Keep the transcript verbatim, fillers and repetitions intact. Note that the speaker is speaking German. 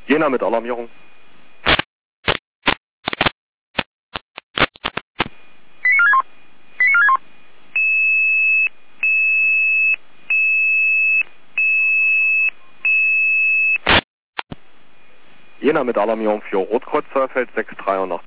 Jena mit Alarmierung. Jena mit Alarmierung für Rotkreuzer, Feld sechs drei.